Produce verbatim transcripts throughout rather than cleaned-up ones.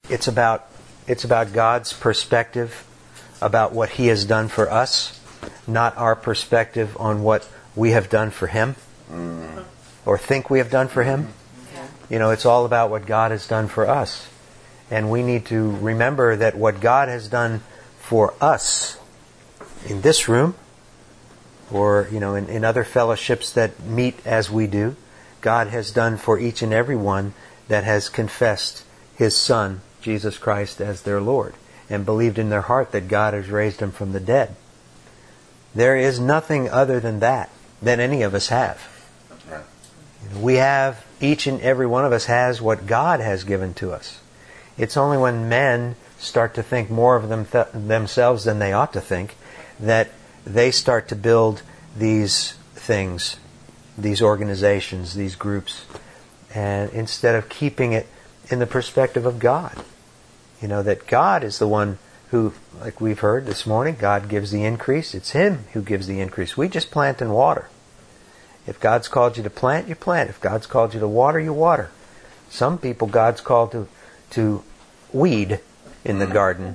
It's about it's about God's perspective about what He has done for us, not our perspective on what we have done for Him mm. or think we have done for Him. Yeah. You know, it's all about what God has done for us. And we need to remember that what God has done for us in this room, or you know, in, in other fellowships that meet as we do, God has done for each and every one that has confessed His Son, Jesus Christ, as their Lord, and believed in their heart that God has raised Him from the dead. There is nothing other than that that any of us have. Right. You know, we have, each and every one of us has what God has given to us. It's only when men start to think more of them th- themselves than they ought to think that they start to build these things, these organizations, these groups, and instead of keeping it in the perspective of God. You know, that God is the one who, like we've heard this morning, God gives the increase. It's Him who gives the increase. We just plant and water. If God's called you to plant, you plant. If God's called you to water, you water. Some people God's called to to weed in the garden.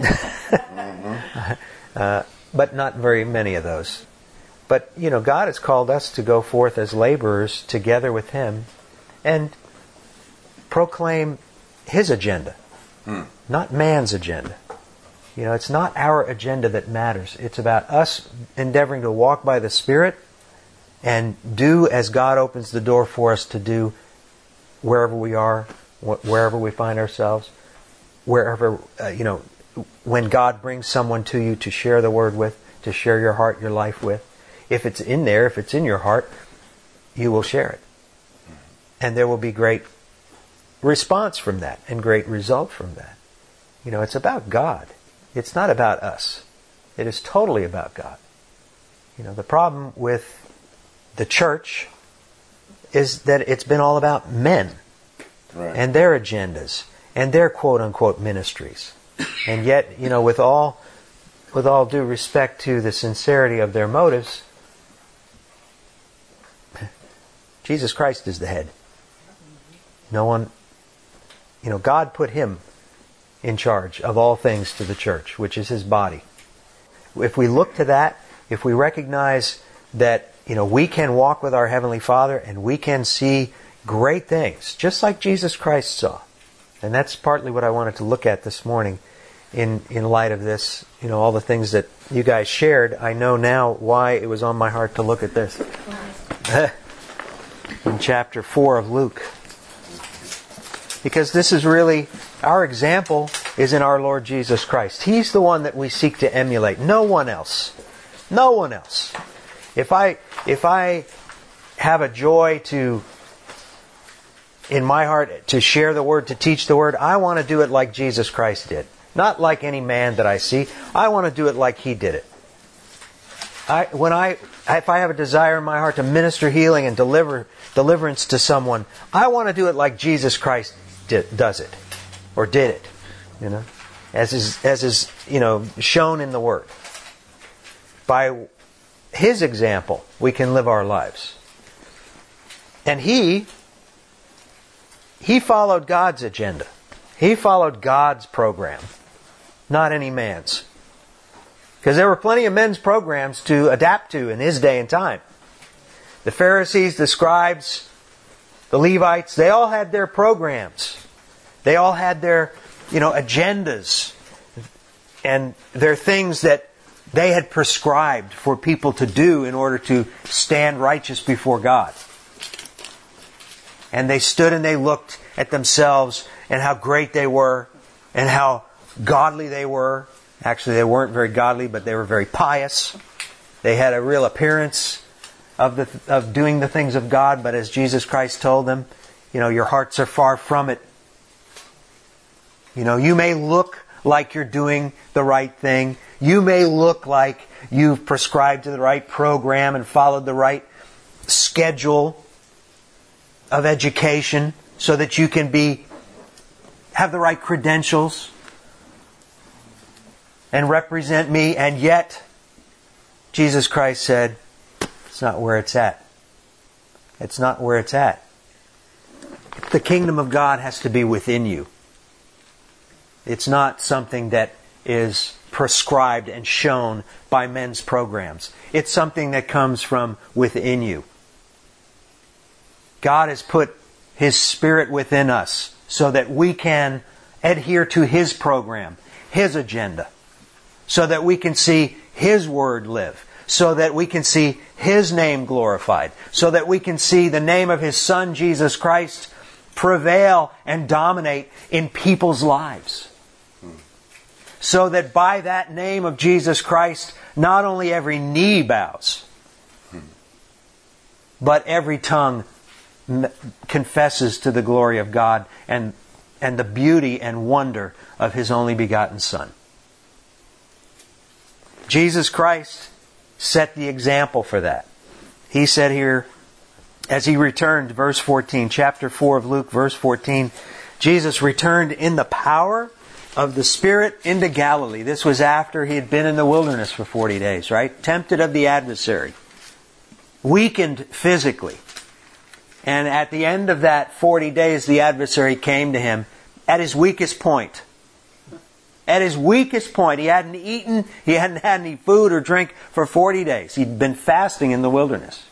uh, but not very many of those. But, you know, God has called us to go forth as laborers together with Him and proclaim His agenda, hmm. not man's agenda. You know, it's not our agenda that matters. It's about us endeavoring to walk by the Spirit and do as God opens the door for us to do wherever we are, wherever we find ourselves, wherever, uh, you know, when God brings someone to you to share the Word with, to share your heart, your life with. If it's in there, if it's in your heart, you will share it. And there will be great response from that and great result from that. You know, it's about God. It's not about us. It is totally about God. You know, the problem with the church is that it's been all about men right. and their agendas and their quote-unquote ministries. And yet, you know, with all with all due respect to the sincerity of their motives, Jesus Christ is the head. No one, you know, God put Him in charge of all things to the church, which is His body. If we look to that, if we recognize that, you know, we can walk with our Heavenly Father and we can see great things, just like Jesus Christ saw. And that's partly what I wanted to look at this morning in, in light of this, you know, all the things that you guys shared. I know now why it was on my heart to look at this. In chapter four of Luke. Because this is really, our example is in our Lord Jesus Christ. He's the one that we seek to emulate. No one else. No one else. If I, if I have a joy to, in my heart, to share the Word, to teach the Word, I want to do it like Jesus Christ did. Not like any man that I see. I want to do it like He did it. I, when I, if I have a desire in my heart to minister healing and deliver deliverance to someone, I want to do it like Jesus Christ did, does it, or did it, you know, as is as is you know shown in the Word. By His example, we can live our lives, and He He followed God's agenda. He followed God's program, not any man's. Because there were plenty of men's programs to adapt to in His day and time. The Pharisees, the scribes, the Levites, they all had their programs. They all had their, you know, agendas and their things that they had prescribed for people to do in order to stand righteous before God. And they stood and they looked at themselves and how great they were and how godly they were. Actually, they weren't very godly, but they were very pious. They had a real appearance of the of doing the things of God, but as Jesus Christ told them, you know, your hearts are far from it. You know, you may look like you're doing the right thing. You may look like you've prescribed to the right program and followed the right schedule of education so that you can be have the right credentials and represent me, and yet Jesus Christ said, it's not where it's at. It's not where it's at. The kingdom of God has to be within you. It's not something that is prescribed and shown by men's programs. It's something that comes from within you. God has put His Spirit within us so that we can adhere to His program, His agenda, so that we can see His Word live, so that we can see His name glorified, so that we can see the name of His Son, Jesus Christ, prevail and dominate in people's lives. So that by that name of Jesus Christ, not only every knee bows, but every tongue confesses to the glory of God and, and the beauty and wonder of His only begotten Son. Jesus Christ set the example for that. He said here, as He returned, verse fourteen, chapter four of Luke, verse fourteen, Jesus returned in the power of the Spirit into Galilee. This was after He had been in the wilderness for forty days, right? Tempted of the adversary. Weakened physically. And at the end of that forty days, the adversary came to Him at His weakest point. At His weakest point. He hadn't eaten, He hadn't had any food or drink for forty days. He'd been fasting in the wilderness.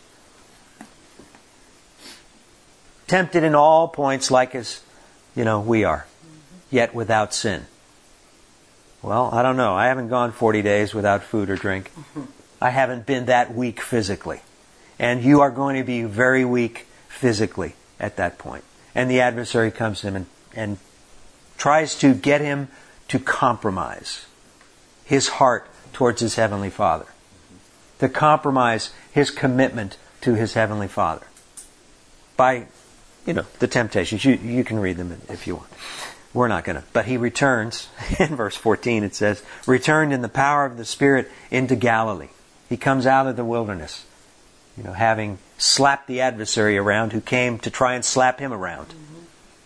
Tempted in all points like as, you know, we are. Yet without sin. Well, I don't know. I haven't gone forty days without food or drink. I haven't been that weak physically. And you are going to be very weak physically at that point. And the adversary comes to him and, and tries to get him to compromise his heart towards his Heavenly Father. To compromise his commitment to his Heavenly Father. By, you know, the temptations. You, you can read them if you want. We're not going to. But He returns, in verse fourteen it says, returned in the power of the Spirit into Galilee. He comes out of the wilderness, you know, having slapped the adversary around who came to try and slap Him around. Mm-hmm.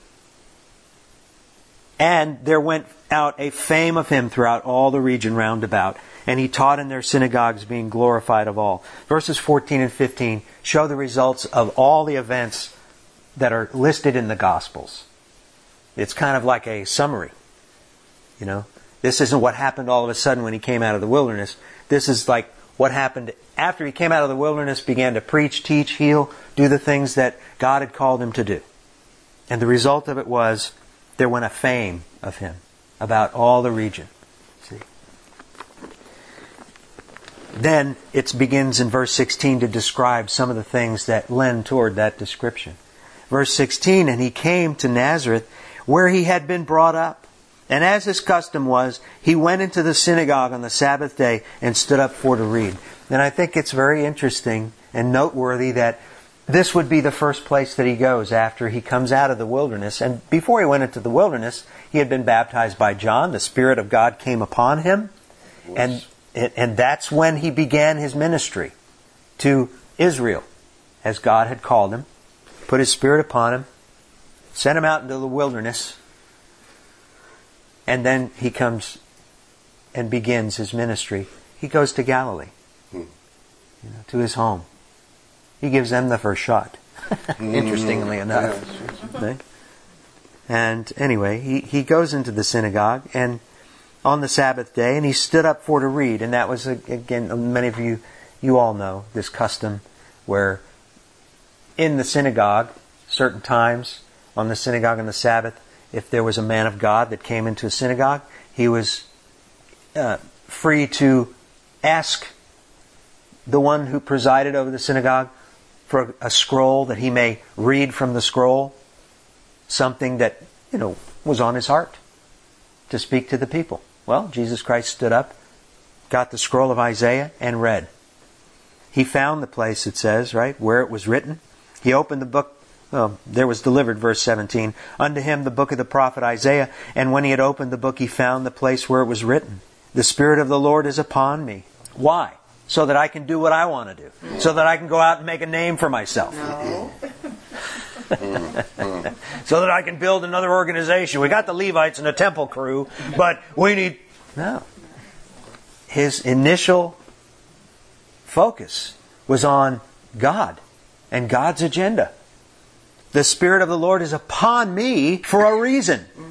And there went out a fame of Him throughout all the region round about, and He taught in their synagogues, being glorified of all. Verses fourteen and fifteen show the results of all the events that are listed in the Gospels. It's kind of like a summary. You know, this isn't what happened all of a sudden when He came out of the wilderness. This is like what happened after He came out of the wilderness, began to preach, teach, heal, do the things that God had called Him to do. And the result of it was there went a fame of Him about all the region. See? Then it begins in verse sixteen to describe some of the things that lend toward that description. Verse sixteen, and He came to Nazareth, where He had been brought up. And as His custom was, He went into the synagogue on the Sabbath day and stood up for to read. And I think it's very interesting and noteworthy that this would be the first place that He goes after He comes out of the wilderness. And before He went into the wilderness, He had been baptized by John. The Spirit of God came upon Him. And, and that's when He began His ministry to Israel, as God had called Him. Put His Spirit upon Him. Sent Him out into the wilderness. And then He comes and begins His ministry. He goes to Galilee. Hmm. You know, to His home. He gives them the first shot. Interestingly enough. Right? And anyway, he, he goes into the synagogue and on the Sabbath day, and He stood up for to read. And that was, again, many of you, you all know this custom where in the synagogue, certain times, on the synagogue on the Sabbath, if there was a man of God that came into a synagogue, he was uh, free to ask the one who presided over the synagogue for a scroll that he may read from the scroll, something that, you know, was on his heart to speak to the people. Well, Jesus Christ stood up, got the scroll of Isaiah, and read. He found the place, it says, right, where it was written. He opened the book. Well, there was delivered, verse seventeen, unto him the book of the prophet Isaiah, and when he had opened the book, he found the place where it was written, the Spirit of the Lord is upon me. Why? So that I can do what I want to do. So that I can go out and make a name for myself. No. So that I can build another organization. We got the Levites and the temple crew, but we need... No. His initial focus was on God and God's agenda. The Spirit of the Lord is upon me for a reason. Mm-hmm.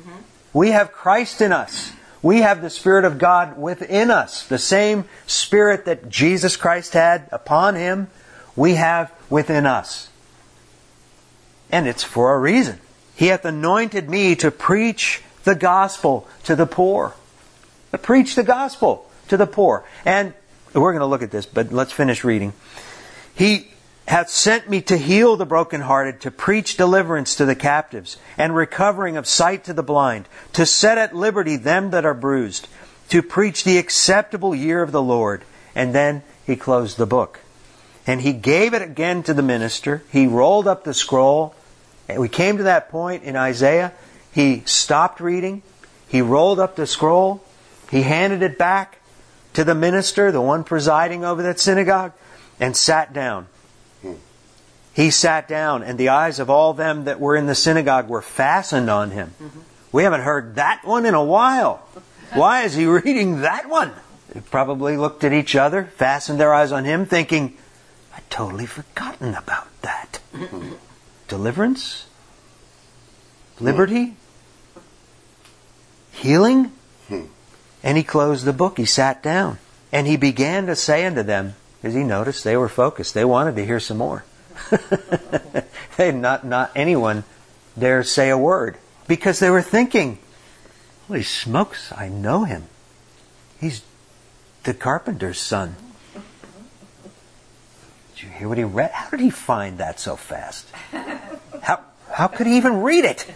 We have Christ in us. We have the Spirit of God within us. The same Spirit that Jesus Christ had upon Him, we have within us. And it's for a reason. He hath anointed me to preach the gospel to the poor. To preach the gospel to the poor. And we're going to look at this, but let's finish reading. He hath sent me to heal the brokenhearted, to preach deliverance to the captives, and recovering of sight to the blind, to set at liberty them that are bruised, to preach the acceptable year of the Lord. And then he closed the book. And he gave it again to the minister. He rolled up the scroll. And we came to that point in Isaiah. He stopped reading. He rolled up the scroll. He handed it back to the minister, the one presiding over that synagogue, and sat down. He sat down, and the eyes of all them that were in the synagogue were fastened on him. Mm-hmm. We haven't heard that one in a while. Why is he reading that one? They probably looked at each other, fastened their eyes on him, thinking, I'd totally forgotten about that. Mm-hmm. Deliverance? Liberty? Healing? Mm-hmm. And he closed the book. He sat down. And he began to say unto them, as he noticed, they were focused. They wanted to hear some more. they not not anyone dare say a word, because they were thinking, holy smokes, I know him. He's the carpenter's son. Did you hear what he read? How did he find that so fast? How how could he even read it?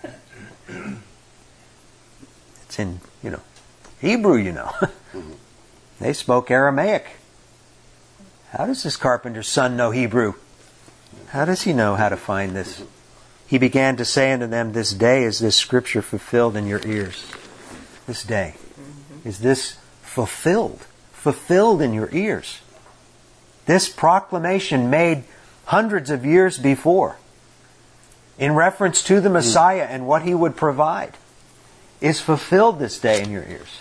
It's in, you know, Hebrew, you know. They spoke Aramaic. How does this carpenter's son know Hebrew? How does he know how to find this? He began to say unto them, this day is this scripture fulfilled in your ears. This day. Is this fulfilled? Fulfilled in your ears. This proclamation made hundreds of years before, in reference to the Messiah and what He would provide, is fulfilled this day in your ears.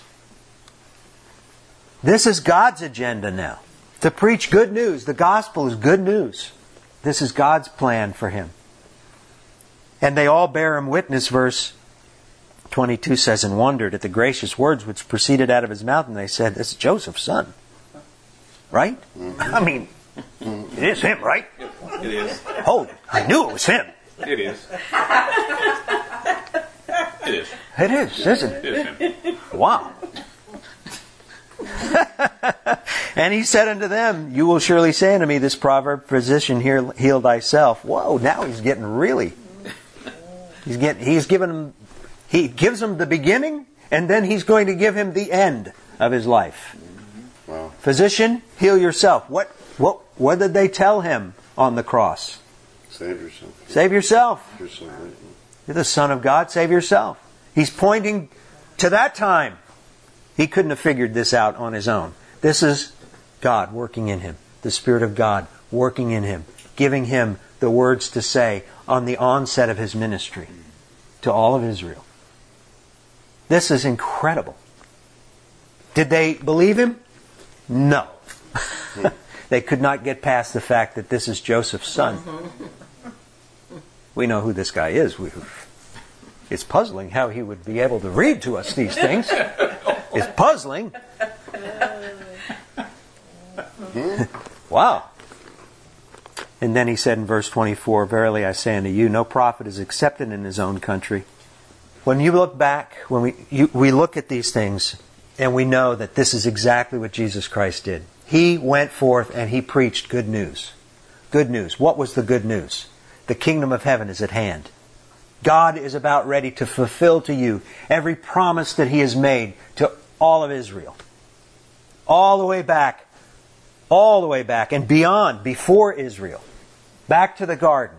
This is God's agenda now. To preach good news. The gospel is good news. This is God's plan for Him. And they all bear Him witness, verse twenty-two says, and wondered at the gracious words which proceeded out of His mouth. And they said, this is Joseph's son. Right? Mm-hmm. I mean, mm-hmm. It is him, right? It is. Oh, I knew it was him. It is. It is. It is, isn't it? It is him. Wow. And he said unto them, you will surely say unto me this proverb, physician, heal, heal thyself. Whoa, now he's getting really, he's getting, he's given him, he gives him the beginning, and then he's going to give him the end of his life. Wow. Physician, heal yourself. What, what, what did they tell him on the cross? Save yourself. Save yourself. You're so right. You're the Son of God, save yourself. He's pointing to that time. He couldn't have figured this out on his own. This is God working in him. The Spirit of God working in him. Giving him the words to say on the onset of his ministry to all of Israel. This is incredible. Did they believe him? No. They could not get past the fact that this is Joseph's son. We know who this guy is. We, it's puzzling how he would be able to read to us these things. It's puzzling. Wow. And then he said in verse twenty-four, verily I say unto you, no prophet is accepted in his own country. When you look back, when we you, we look at these things, and we know that this is exactly what Jesus Christ did. He went forth and He preached good news. Good news. What was the good news? The kingdom of heaven is at hand. God is about ready to fulfill to you every promise that He has made to all of Israel. All the way back. All the way back and beyond, before Israel. Back to the garden.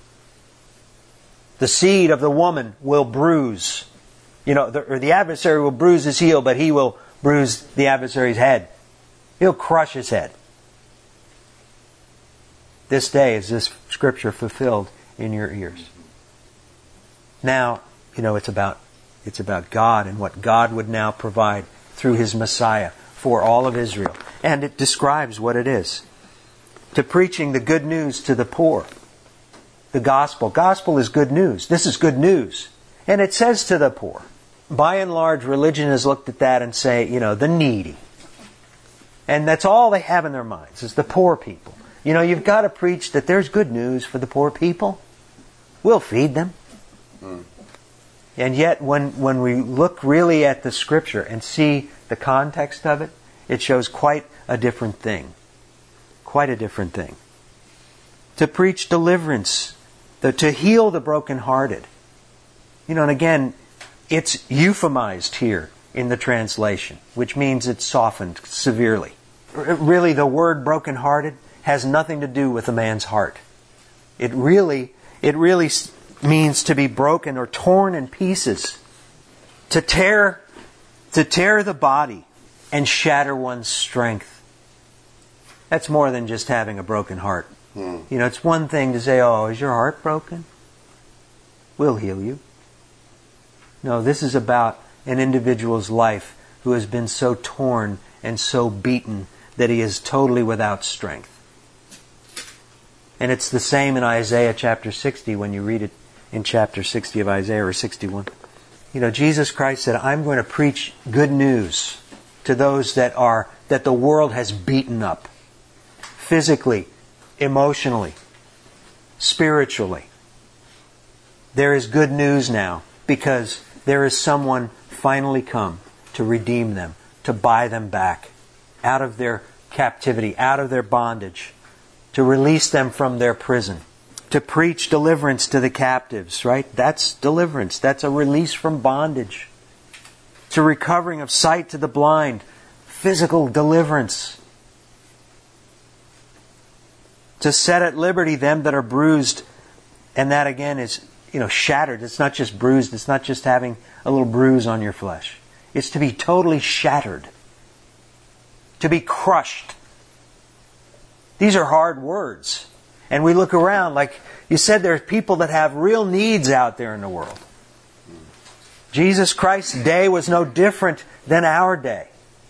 The seed of the woman will bruise. You know, the, or the adversary will bruise his heel, but he will bruise the adversary's head. He'll crush his head. This day is this scripture fulfilled in your ears. Now, you know, it's about it's about God and what God would now provide through His Messiah for all of Israel. And it describes what it is. To preaching the good news to the poor. The gospel. Gospel is good news. This is good news. And it says to the poor. by and large, religion has looked at that and say, you know, the needy. And that's all they have in their minds, is the poor people. You know, you've got to preach that there's good news for the poor people. We'll feed them. Mm. And yet, when, when we look really at the Scripture and see the context of it, it shows quite a different thing. Quite a different thing. To preach deliverance, the, to heal the brokenhearted. You know, and again, it's euphemized here in the translation, which means it's softened severely. Really, the word brokenhearted has nothing to do with a man's heart. It really, it really means to be broken or torn in pieces. To tear, to tear the body and shatter one's strength. That's more than just having a broken heart. Hmm. You know, it's one thing to say, oh, is your heart broken? We'll heal you. No, this is about an individual's life who has been so torn and so beaten that he is totally without strength. And it's the same in Isaiah chapter sixty when you read it in chapter sixty of Isaiah, or sixty-one. You know, Jesus Christ said, I'm going to preach good news to those that are that the world has beaten up. Physically, emotionally, spiritually. There is good news now because there is someone finally come to redeem them, to buy them back out of their captivity, out of their bondage, to release them from their prison, to preach deliverance to the captives, right? That's deliverance. That's a release from bondage. To recovering of sight to the blind, physical deliverance. To set at liberty them that are bruised, and that again is, you know, shattered. It's not just bruised. It's not just having a little bruise on your flesh. It's to be totally shattered. To be crushed. These are hard words. And we look around, like you said, there are people that have real needs out there in the world. Jesus Christ's day was no different than our day.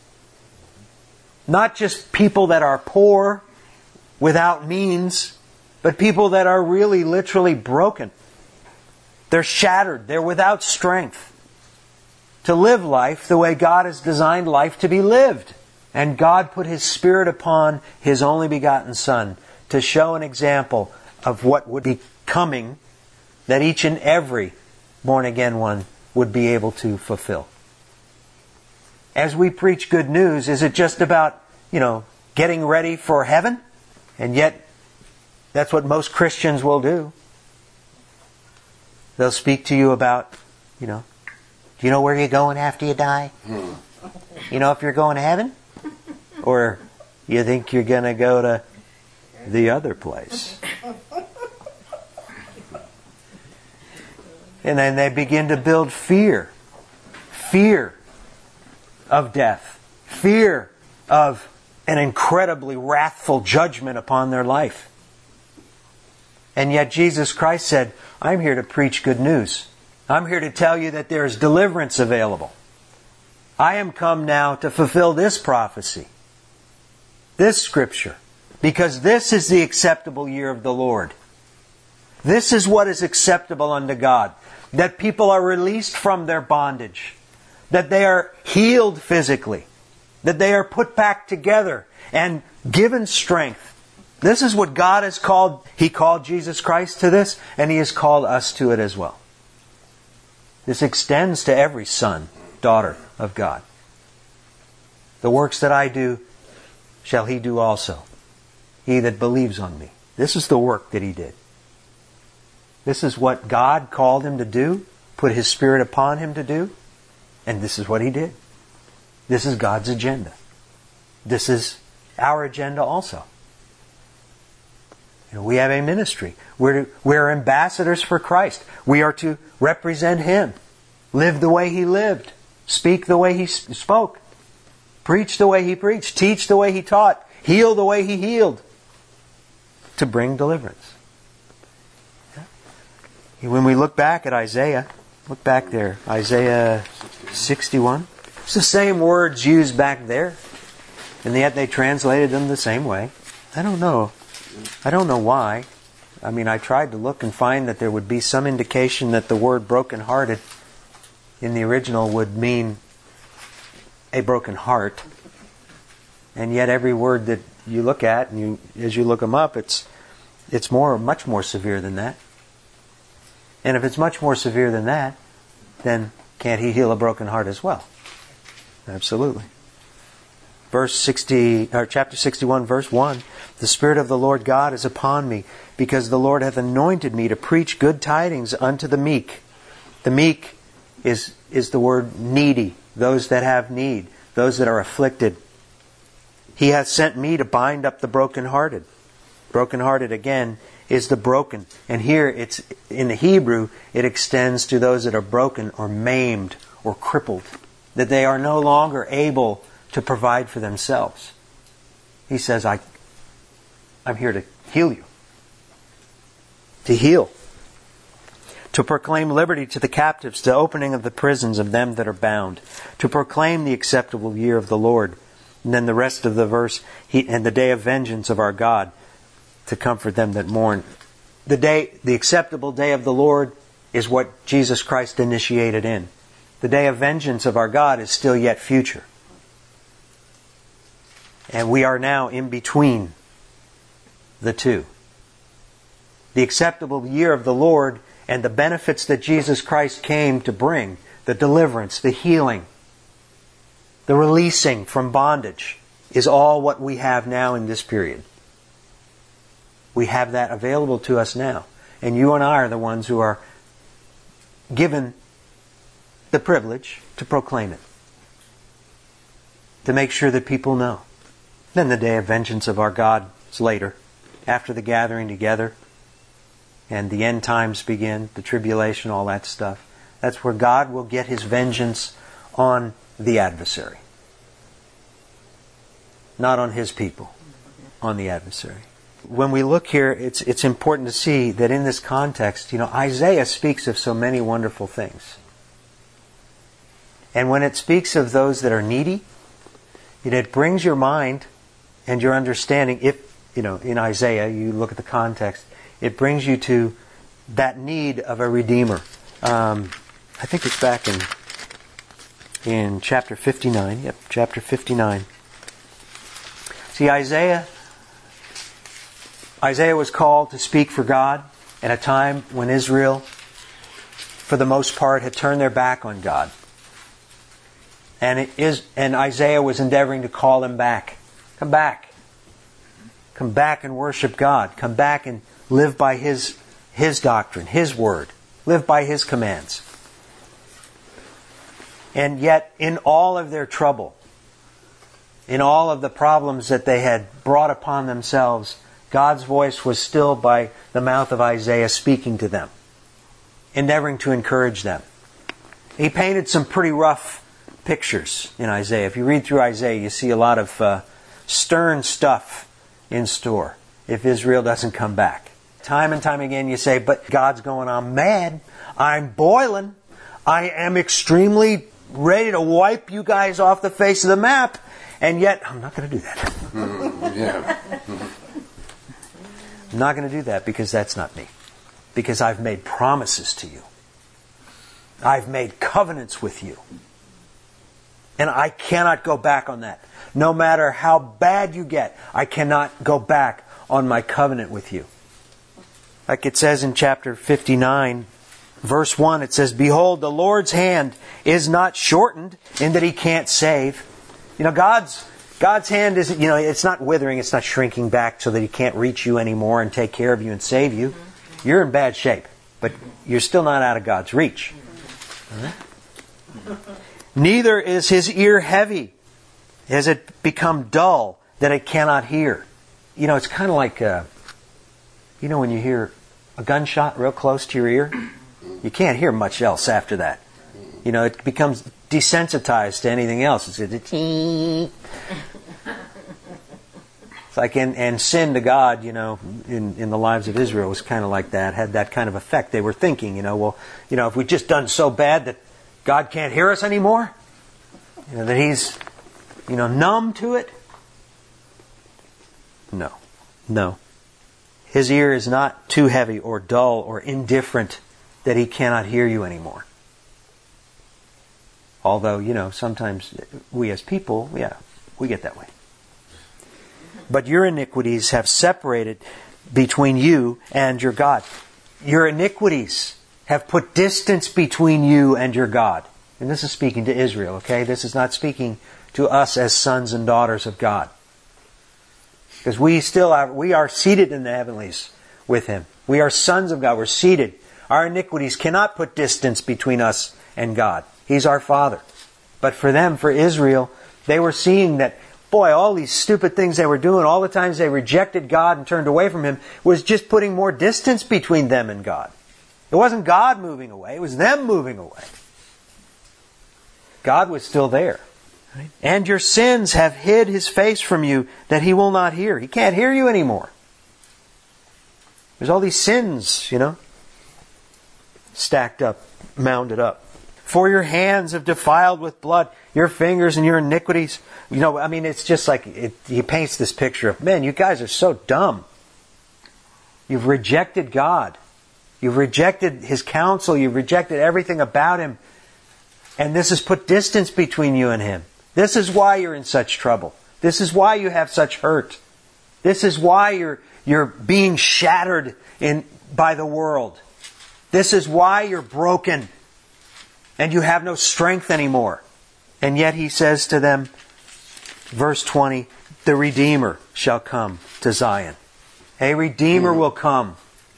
Not just people that are poor, without means, but people that are really literally broken. They're shattered. They're without strength to live life the way God has designed life to be lived. And God put His Spirit upon His only begotten Son to show an example of what would be coming that each and every born-again one would be able to fulfill. As we preach good news, is it just about, you know, getting ready for heaven? And yet, that's what most Christians will do. They'll speak to you about, you know, do you know where you're going after you die? You know if you're going to heaven? Or you think you're going to go to the other place? And then they begin to build fear. Fear of death. Fear of an incredibly wrathful judgment upon their life. And yet Jesus Christ said, I'm here to preach good news. I'm here to tell you that there is deliverance available. I am come now to fulfill this prophecy, this scripture, because this is the acceptable year of the Lord. This is what is acceptable unto God. That people are released from their bondage. That they are healed physically. That they are put back together and given strength. This is what God has called. He called Jesus Christ to this, and He has called us to it as well. This extends to every son, daughter of God. The works that I do shall he do also. He that believes on me. This is the work that He did. This is what God called Him to do, put His Spirit upon Him to do, and this is what He did. This is God's agenda. This is our agenda also. You know, we have a ministry. We're, we're ambassadors for Christ. We are to represent Him. Live the way He lived. Speak the way He spoke. Preach the way He preached. Teach the way He taught. Heal the way He healed. To bring deliverance. When we look back at Isaiah, look back there, Isaiah sixty-one. It's the same words used back there. And yet they translated them the same way. I don't know. I don't know why. I mean, I tried to look and find that there would be some indication that the word brokenhearted in the original would mean a broken heart. And yet every word that you look at, and you as you look them up, it's it's more, much more severe than that. And if it's much more severe than that, then can't He heal a broken heart as well? Absolutely. Verse sixty, or chapter sixty-one, verse one. The Spirit of the Lord God is upon me, because the Lord hath anointed me to preach good tidings unto the meek. The meek is is the word needy, those that have need, those that are afflicted. He hath sent me to bind up the brokenhearted. Brokenhearted, again, is the broken. And here, it's in the Hebrew, it extends to those that are broken or maimed or crippled, that they are no longer able to provide for themselves. He says, I, I'm here to heal you. To heal. To proclaim liberty to the captives, the opening of the prisons of them that are bound. To proclaim the acceptable year of the Lord. And then the rest of the verse, he, and the day of vengeance of our God, to comfort them that mourn. The day, the acceptable day of the Lord is what Jesus Christ initiated in. The day of vengeance of our God is still yet future. And we are now in between the two. The acceptable year of the Lord and the benefits that Jesus Christ came to bring, the deliverance, the healing, the releasing from bondage, is all what we have now in this period. We have that available to us now. And you and I are the ones who are given the privilege to proclaim it. To make sure that people know. Then the day of vengeance of our God is later, after the gathering together, and the end times begin, the tribulation, all that stuff. That's where God will get His vengeance on the adversary. Not on His people, on the adversary. When we look here, it's it's important to see that in this context, you know, Isaiah speaks of so many wonderful things. And when it speaks of those that are needy, you know, it brings your mind and your understanding, if, you know, in Isaiah, you look at the context, it brings you to that need of a Redeemer. Um, I think it's back in in chapter fifty-nine. Yep, chapter fifty-nine. See, Isaiah, Isaiah was called to speak for God at a time when Israel, for the most part, had turned their back on God. And it is, and Isaiah was endeavoring to call them back. Come back. Come back and worship God. Come back and live by His, His doctrine, His word. Live by His commands. And yet, in all of their trouble, in all of the problems that they had brought upon themselves, God's voice was still by the mouth of Isaiah speaking to them, endeavoring to encourage them. He painted some pretty rough pictures in Isaiah. If you read through Isaiah, you see a lot of uh, stern stuff in store if Israel doesn't come back. Time and time again you say, but God's going, I'm mad, I'm boiling, I am extremely ready to wipe you guys off the face of the map, and yet I'm not going to do that. Mm, yeah. I'm not going to do that because that's not me. Because I've made promises to you. I've made covenants with you. And I cannot go back on that. No matter how bad you get, I cannot go back on my covenant with you. Like it says in chapter fifty-nine, verse one, it says, Behold, the Lord's hand is not shortened in that He can't save. You know, God's God's hand isn't, you know, it's not withering, it's not shrinking back so that He can't reach you anymore and take care of you and save you. You're in bad shape, but you're still not out of God's reach. Neither is His ear heavy. Has it become dull that it cannot hear? You know, it's kind of like, uh, you know, when you hear a gunshot real close to your ear, you can't hear much else after that. You know, it becomes desensitized to anything else. It's, it's, it's like, and, and sin to God, you know, in, in the lives of Israel was kind of like that, had that kind of effect. They were thinking, you know, well, you know, if we've just done so bad that God can't hear us anymore, you know, that He's, you know, numb to it. No, no. His ear is not too heavy or dull or indifferent that He cannot hear you anymore. Although, you know, sometimes we as people, yeah, we get that way. But your iniquities have separated between you and your God. Your iniquities have put distance between you and your God. And this is speaking to Israel, okay? This is not speaking to us as sons and daughters of God. Because we still are, we are seated in the heavenlies with Him. We are sons of God. We're seated. Our iniquities cannot put distance between us and God. He's our Father. But for them, for Israel, they were seeing that, boy, all these stupid things they were doing, all the times they rejected God and turned away from Him, was just putting more distance between them and God. It wasn't God moving away, it was them moving away. God was still there. Right? And your sins have hid His face from you that He will not hear. He can't hear you anymore. There's all these sins, you know, stacked up, mounded up. For your hands have defiled with blood, your fingers and your iniquities. You know, I mean, it's just like, it, he paints this picture of, man, you guys are so dumb. You've rejected God. You've rejected His counsel. You've rejected everything about Him. And this has put distance between you and Him. This is why you're in such trouble. This is why you have such hurt. This is why you're, you're being shattered in, by the world. This is why you're broken. And you have no strength anymore. And yet He says to them, verse twenty, the Redeemer shall come to Zion. A Redeemer will come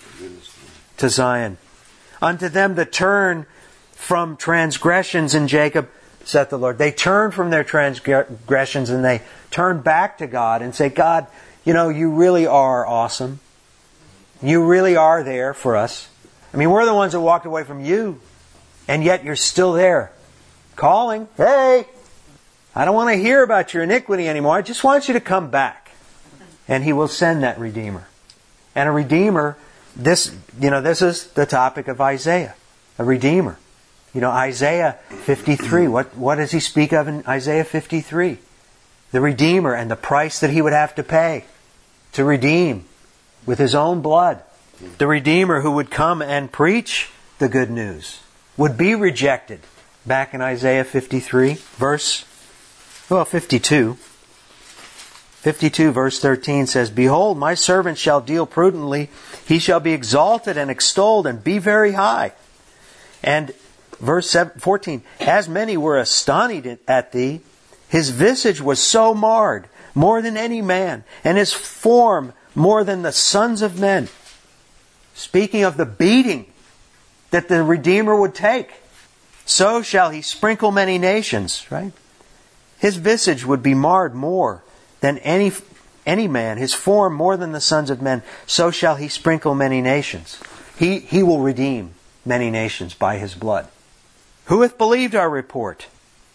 to Zion. Unto them that turn from transgressions in Jacob, saith the Lord. They turn from their transgressions and they turn back to God and say, God, you know, you really are awesome. You really are there for us. I mean, we're the ones that walked away from you. And yet you're still there, calling, hey, I don't want to hear about your iniquity anymore. I just want you to come back. And He will send that Redeemer. And a Redeemer, this, you know, this is the topic of Isaiah. A Redeemer. You know, Isaiah fifty-three, what, what does he speak of in Isaiah fifty-three? The Redeemer and the price that He would have to pay to redeem with His own blood. The Redeemer who would come and preach the good news. Would be rejected. Back in Isaiah fifty-three, verse, well, fifty-two. fifty-two, verse thirteen says, Behold, my servant shall deal prudently. He shall be exalted and extolled and be very high. And verse fourteen, As many were astonished at thee, his visage was so marred, more than any man, and his form more than the sons of men. Speaking of the beating that the Redeemer would take. So shall He sprinkle many nations, right? His visage would be marred more than any any man, his form more than the sons of men. So shall He sprinkle many nations. He, he will redeem many nations by His blood. Who hath believed our report?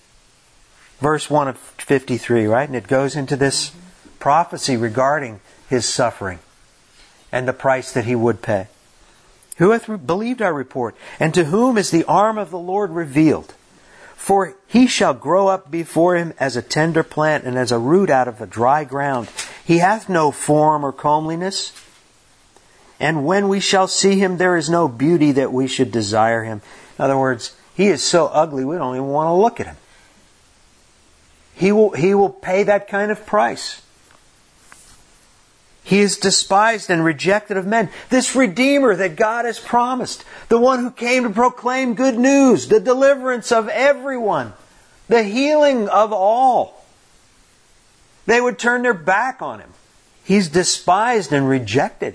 Verse one of fifty-three, right? And it goes into this prophecy regarding His suffering and the price that He would pay. Who hath believed our report? And to whom is the arm of the Lord revealed? For He shall grow up before Him as a tender plant and as a root out of a dry ground. He hath no form or comeliness. And when we shall see Him, there is no beauty that we should desire Him. In other words, He is so ugly we don't even want to look at Him. He will, he will pay that kind of price. He is despised and rejected of men. This Redeemer that God has promised. The one who came to proclaim good news. The deliverance of everyone. The healing of all. They would turn their back on Him. He's despised and rejected.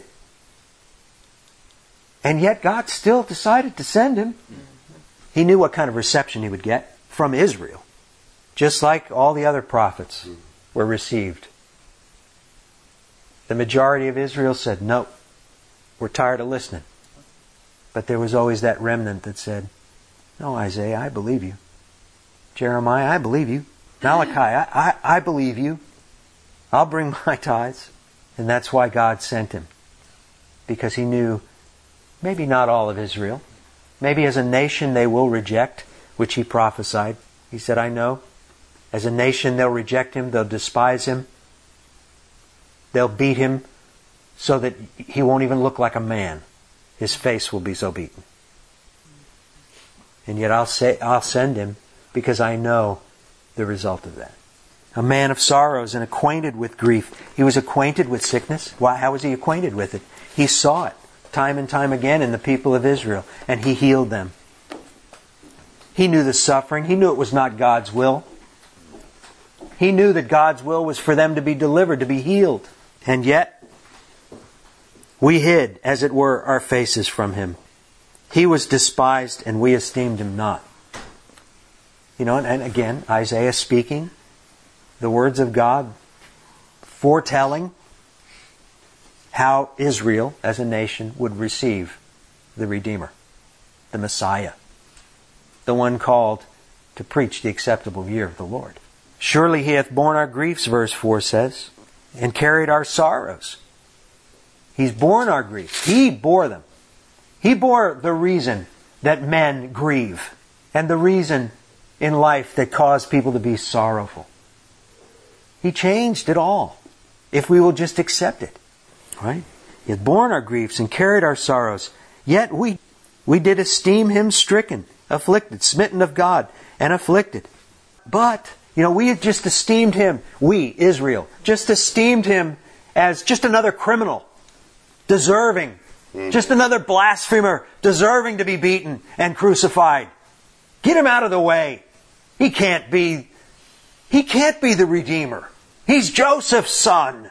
And yet God still decided to send Him. He knew what kind of reception He would get from Israel. Just like all the other prophets were received. The majority of Israel said, no, we're tired of listening. But there was always that remnant that said, no, Isaiah, I believe you. Jeremiah, I believe you. Malachi, I, I, I believe you. I'll bring my tithes. And that's why God sent Him. Because He knew maybe not all of Israel. Maybe as a nation they will reject, which He prophesied. He said, I know. As a nation they'll reject Him, they'll despise Him. They'll beat Him so that He won't even look like a man. His face will be so beaten. And yet I'll say, I'll send Him because I know the result of that. A man of sorrows and acquainted with grief. He was acquainted with sickness. Why? How was he acquainted with it? He saw it time and time again in the people of Israel, and He healed them. He knew the suffering. He knew it was not God's will. He knew that God's will was for them to be delivered, to be healed. And yet, we hid, as it were, our faces from Him. He was despised, and we esteemed Him not. You know, and again, Isaiah speaking, the words of God, foretelling how Israel, as a nation, would receive the Redeemer, the Messiah, the one called to preach the acceptable year of the Lord. Surely He hath borne our griefs, verse four says, and carried our sorrows. He's borne our griefs. He bore them. He bore the reason that men grieve and the reason in life that caused people to be sorrowful. He changed it all if we will just accept it. Right? He hath borne our griefs and carried our sorrows. Yet we, we did esteem Him stricken, afflicted, smitten of God, and afflicted. But, you know, we had just esteemed Him, we, Israel, just esteemed Him as just another criminal, deserving, mm. just another blasphemer, deserving to be beaten and crucified. Get Him out of the way. He can't be, He can't be the Redeemer. He's Joseph's son.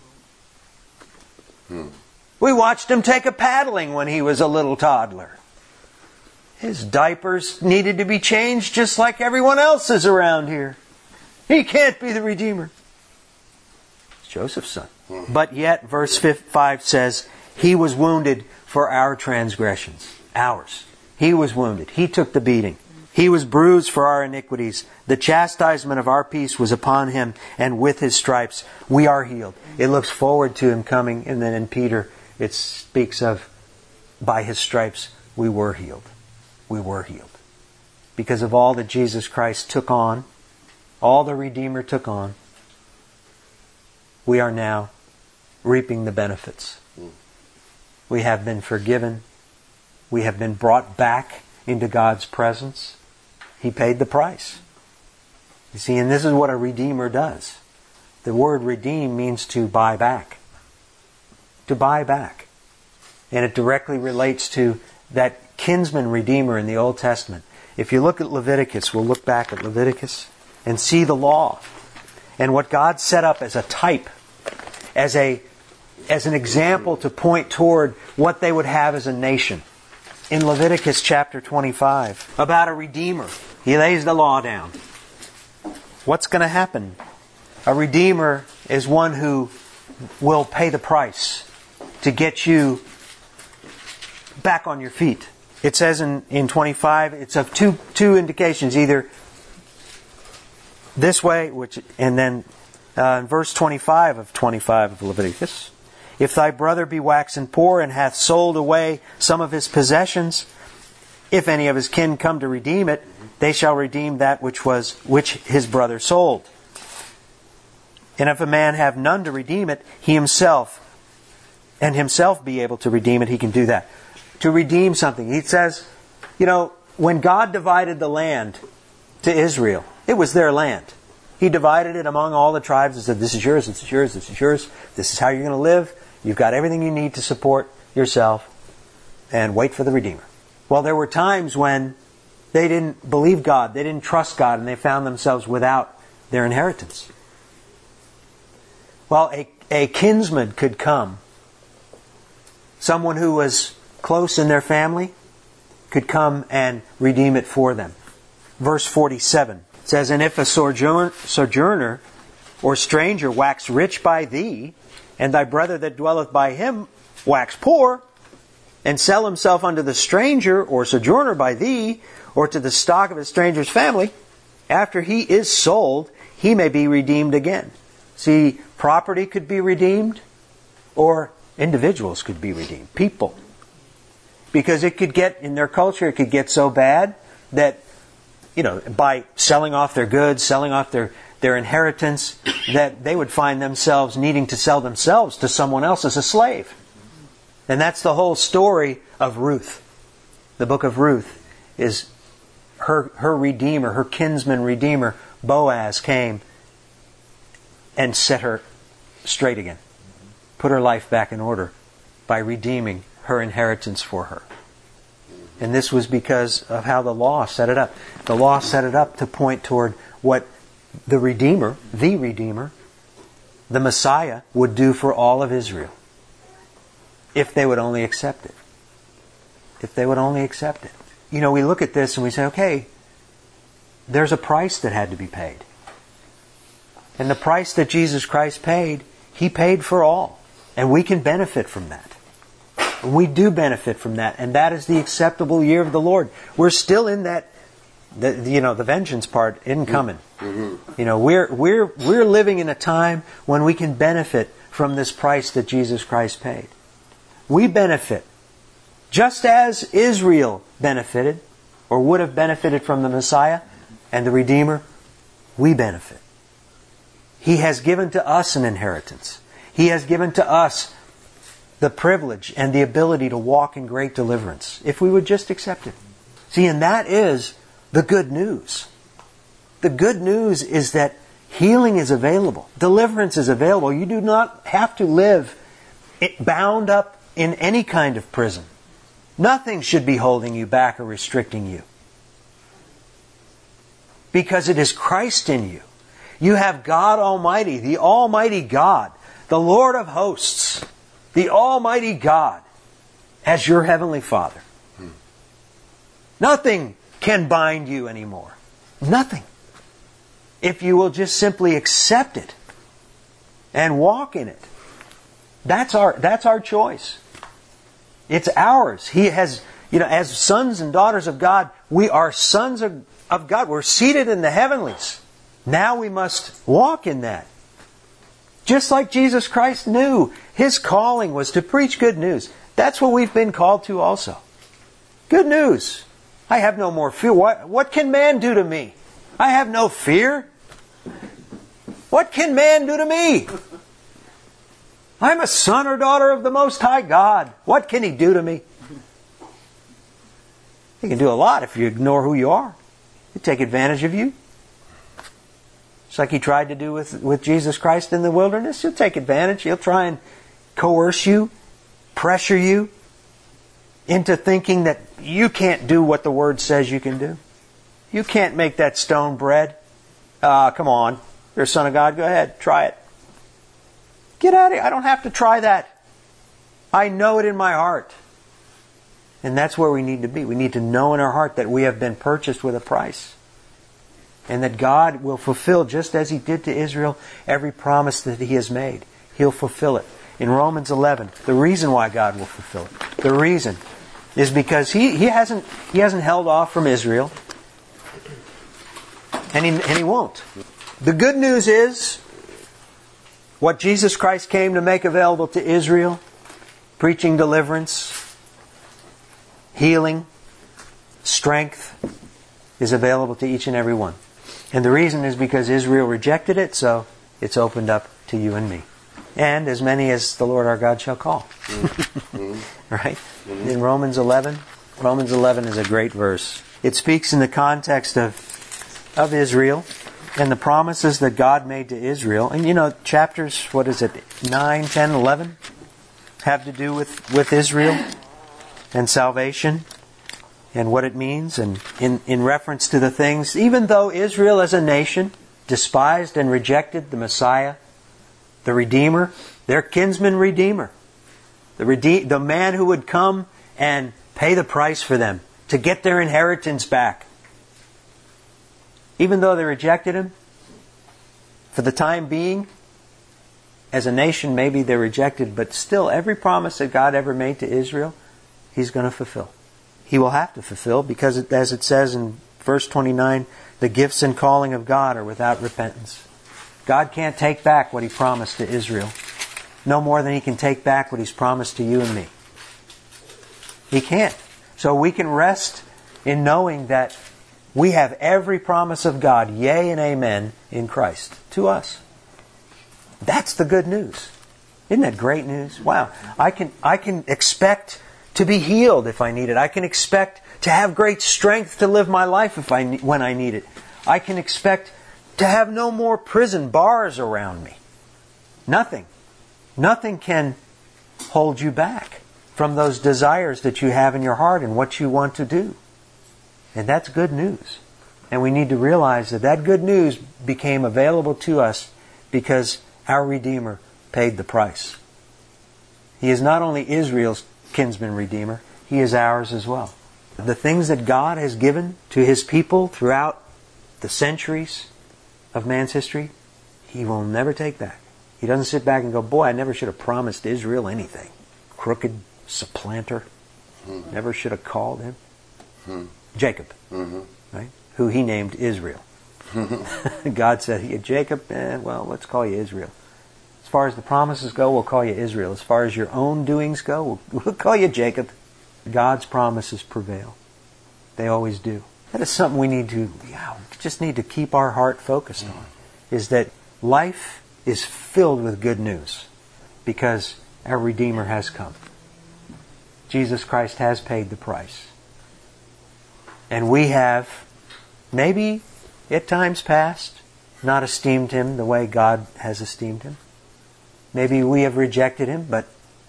Hmm. We watched Him take a paddling when He was a little toddler. His diapers needed to be changed just like everyone else's around here. He can't be the Redeemer. It's Joseph's son. Hmm. But yet, verse five says, He was wounded for our transgressions. Ours. He was wounded. He took the beating. He was bruised for our iniquities. The chastisement of our peace was upon Him, and with His stripes we are healed. It looks forward to Him coming, and then in Peter it speaks of, by His stripes we were healed. We were healed. Because of all that Jesus Christ took on, all the Redeemer took on, we are now reaping the benefits. We have been forgiven. We have been brought back into God's presence. He paid the price. You see, and this is what a Redeemer does. The word redeem means to buy back. To buy back. And it directly relates to that kinsman redeemer in the Old Testament. If you look at Leviticus, we'll look back at Leviticus and see the law and what God set up as a type, as a as an example to point toward what they would have as a nation. In Leviticus chapter twenty-five, about a Redeemer. He lays the law down. What's going to happen? A Redeemer is one who will pay the price to get you back on your feet. It says in, in twenty-five, it's of two two indications, either this way, which and then uh, in verse twenty-five of twenty-five of Leviticus, if thy brother be waxen poor and hath sold away some of his possessions, if any of his kin come to redeem it, they shall redeem that which was which his brother sold. And if a man have none to redeem it, he himself, and himself be able to redeem it, he can do that. To redeem something. He says, you know, when God divided the land to Israel, it was their land. He divided it among all the tribes and said, this is yours, this is yours, this is yours. This is how you're going to live. You've got everything you need to support yourself. And wait for the Redeemer. Well, there were times when they didn't believe God, they didn't trust God, and they found themselves without their inheritance. Well, a, a kinsman could come. Someone who was close in their family could come and redeem it for them. Verse forty-seven says, and if a sojourn, sojourner or stranger wax rich by thee, and thy brother that dwelleth by him wax poor, and sell himself unto the stranger or sojourner by thee, or to the stock of a stranger's family, after he is sold, he may be redeemed again. See, property could be redeemed, or individuals could be redeemed. People. Because it could get, in their culture, it could get so bad that, you know, by selling off their goods, selling off their, their inheritance, that they would find themselves needing to sell themselves to someone else as a slave. And that's the whole story of Ruth. The book of Ruth is her, her redeemer, her kinsman redeemer, Boaz, came and set her straight again. Put her life back in order by redeeming her inheritance for her. And this was because of how the law set it up. The law set it up to point toward what the Redeemer, the Redeemer, the Messiah, would do for all of Israel. If they would only accept it. If they would only accept it. You know, we look at this and we say, okay, there's a price that had to be paid. And the price that Jesus Christ paid, He paid for all. And we can benefit from that. We do benefit from that. And that is the acceptable year of the Lord. We're still in that, the, you know, the vengeance part isn't coming. Mm-hmm. You know, we're, we're, we're living in a time when we can benefit from this price that Jesus Christ paid. We benefit. Just as Israel benefited, or would have benefited from the Messiah and the Redeemer, we benefit. He has given to us an inheritance. He has given to us the privilege and the ability to walk in great deliverance, if we would just accept it. See, and that is the good news. The good news is that healing is available. Deliverance is available. You do not have to live bound up in any kind of prison. Nothing should be holding you back or restricting you. Because it is Christ in you. You have God Almighty, the Almighty God, the Lord of hosts, the Almighty God, as your Heavenly Father. Hmm. Nothing can bind you anymore. Nothing. If you will just simply accept it and walk in it. That's our, that's our choice. It's ours. He has, you know, as sons and daughters of God, we are sons of, of God. We're seated in the heavenlies. Now we must walk in that. Just like Jesus Christ knew His calling was to preach good news. That's what we've been called to also. Good news. I have no more fear. What, what can man do to me? I have no fear. What can man do to me? I'm a son or daughter of the Most High God. What can He do to me? He can do a lot if you ignore who you are. He'll take advantage of you. Just like He tried to do with, with Jesus Christ in the wilderness. He'll take advantage. He'll try and coerce you, pressure you into thinking that you can't do what the Word says you can do. You can't make that stone bread. Ah, uh, come on. You're a son of God. Go ahead. Try it. Get out of here. I don't have to try that. I know it in my heart. And that's where we need to be. We need to know in our heart that we have been purchased with a price. And that God will fulfill, just as He did to Israel, every promise that He has made. He'll fulfill it. In Romans eleven, the reason why God will fulfill it, the reason is because He, he, hasn't, he hasn't held off from Israel. And he, and he won't. The good news is, what Jesus Christ came to make available to Israel, preaching deliverance, healing, strength, is available to each and every one. And the reason is because Israel rejected it, so it's opened up to you and me. And as many as the Lord our God shall call. Mm-hmm. Right? Mm-hmm. In Romans eleven, Romans eleven is a great verse. It speaks in the context of, of Israel and the promises that God made to Israel. And you know, chapters, what is it, nine, ten, eleven, have to do with, with Israel and salvation and what it means, and in, in reference to the things, even though Israel as a nation despised and rejected the Messiah, the Redeemer, their kinsman Redeemer, the, rede- the man who would come and pay the price for them to get their inheritance back. Even though they rejected Him, for the time being, as a nation maybe they're rejected, but still every promise that God ever made to Israel, He's going to fulfill. He will have to fulfill because, it, as it says in verse twenty-nine, the gifts and calling of God are without repentance. God can't take back what He promised to Israel, no more than He can take back what He's promised to you and me. He can't. So we can rest in knowing that we have every promise of God, yea and amen, in Christ to us. That's the good news. Isn't that great news? Wow. I can I can expect to be healed if I need it. I can expect to have great strength to live my life if I when I need it. I can expect to have no more prison bars around me. Nothing. Nothing can hold you back from those desires that you have in your heart and what you want to do. And that's good news. And we need to realize that that good news became available to us because our Redeemer paid the price. He is not only Israel's kinsman redeemer, He is ours as well. The things that God has given to His people throughout the centuries of man's history, He will never take back. He doesn't sit back and go, boy, I never should have promised Israel anything. Crooked supplanter. Mm-hmm. Never should have called him. Mm-hmm. Jacob, mm-hmm. right? Who He named Israel. Mm-hmm. God said, Jacob, eh, well, let's call you Israel. As far as the promises go, we'll call you Israel. As far as your own doings go, we'll, we'll call you Jacob. God's promises prevail. They always do. That is something we need to, yeah, just need to keep our heart focused on. Is that life is filled with good news because our Redeemer has come. Jesus Christ has paid the price. And we have, maybe at times past, not esteemed Him the way God has esteemed Him. Maybe we have rejected Him, but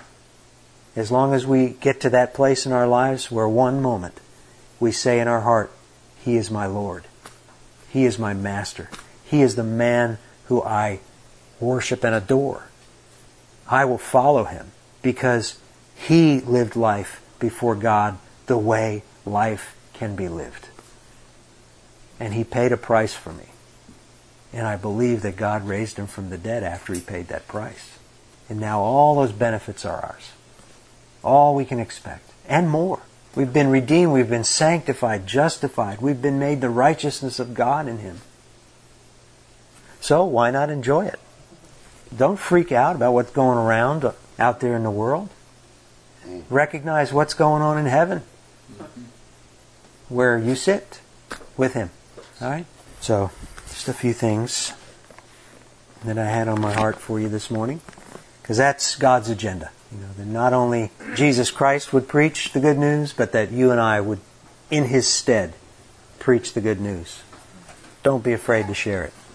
as long as we get to that place in our lives where one moment we say in our heart, He is my Lord. He is my Master. He is the man who I worship and adore. I will follow Him because He lived life before God the way life can be lived. And He paid a price for me. And I believe that God raised Him from the dead after He paid that price. And now all those benefits are ours. All we can expect. And more. We've been redeemed. We've been sanctified, justified. We've been made the righteousness of God in Him. So why not enjoy it? Don't freak out about what's going around out there in the world. Recognize what's going on in heaven, where you sit with Him. All right? So, just a few things that I had on my heart for you this morning. Because that's God's agenda. You know, that not only Jesus Christ would preach the good news, but that you and I would, in His stead, preach the good news. Don't be afraid to share it.